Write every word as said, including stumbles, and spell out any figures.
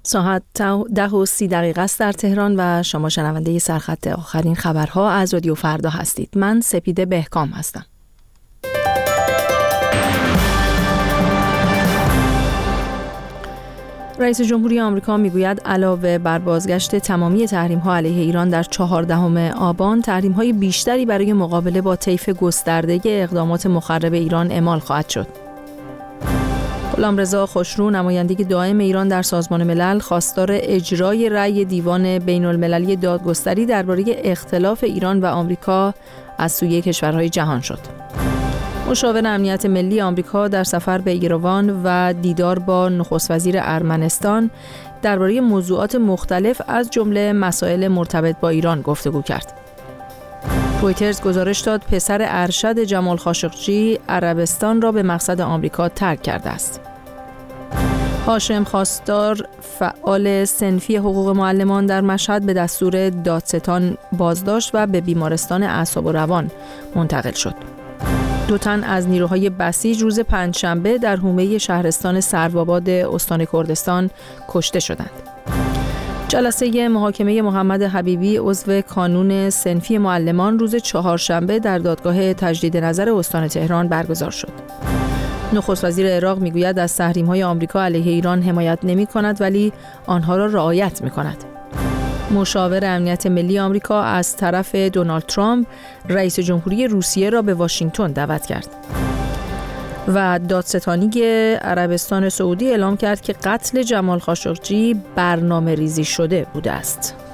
ساعت ده و سی دقیقه است در تهران و شما شنونده سرخط آخرین خبرها از رادیو فردا هستید. من سپیده بهکام هستم. رئیس جمهوری آمریکا میگوید علاوه بر بازگشت تمامی تحریم‌ها علیه ایران در چهاردهم آبان، تحریم‌های بیشتری برای مقابله با طیف گسترده اقدامات مخرب ایران اعمال خواهد شد. غلامرضا خوشرو، نماینده دائم ایران در سازمان ملل، خواستار اجرای رأی دیوان بین‌المللی دادگستری درباره اختلاف ایران و آمریکا از سوی کشورهای جهان شد. مشاور امنیت ملی آمریکا در سفر به ایروان و دیدار با نخست وزیر ارمنستان درباره موضوعات مختلف از جمله مسائل مرتبط با ایران گفتگو کرد. رویترز گزارش داد پسر ارشد جمال خاشقجی عربستان را به مقصد آمریکا ترک کرده است. هاشم خواستار، فعال صنفی حقوق معلمان در مشهد، به دستور دادستان بازداشت و به بیمارستان اعصاب و روان منتقل شد. دو تن از نیروهای بسیج روز پنجشنبه در حومه شهرستان سروآباد استان کردستان کشته شدند. جلسه محاکمه محمد حبیبی عضو کانون صنفی معلمان روز چهارشنبه در دادگاه تجدید نظر استان تهران برگزار شد. نخست وزیر عراق میگوید از تحریم‌های آمریکا علیه ایران حمایت نمی‌کند ولی آنها را رعایت می‌کند. مشاور امنیت ملی آمریکا از طرف دونالد ترامپ رئیس جمهوری روسیه را به واشنگتن دعوت کرد. و دادستانی عربستان سعودی اعلام کرد که قتل جمال خاشقجی برنامه ریزی شده بوده است.